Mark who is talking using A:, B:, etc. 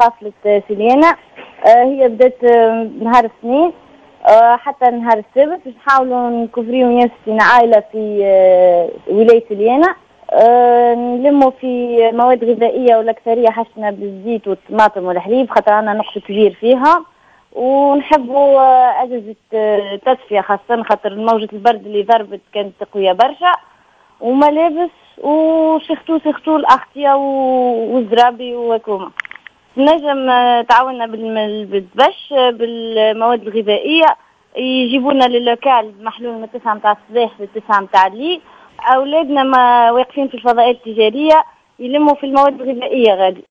A: قافلة سليانة. هي بدات نهار الاثنين حتى نهار السبت باش نحاولوا نكفريو 160 عائلة في ولاية سليانة. نلموا في مواد غذائية والأكثرية حشنا بالزيت والطماطم والحليب خاطر عنا نقص كبير فيها، ونحبوا أجهزة تدفئة خاصة خاطر موجة البرد اللي ضربت كانت قوية برشا، وملابس وسيختو الأغطية والزرابي وكوما. نجم تعاوننا بالبش بالمواد الغذائية، يجيبونا للوكال محلول من 9 متاع الصباح ل9 متاع الليل. أولادنا ما واقفين في الفضائيات التجارية يلموا في المواد الغذائية غادي.